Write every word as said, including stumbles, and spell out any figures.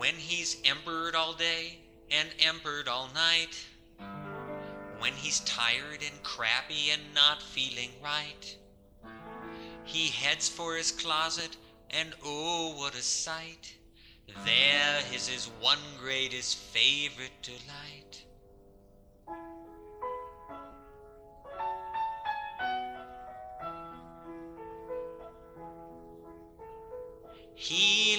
When he's embered all day and embered all night, when he's tired and crappy and not feeling right, he heads for his closet, and oh, what a sight! There is his one greatest favorite delight. He